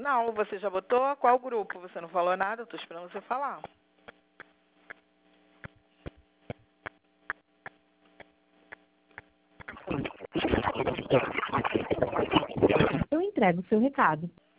Não, você já botou? Qual grupo? Você não falou nada, eu tô esperando você falar. Eu entrego o seu recado.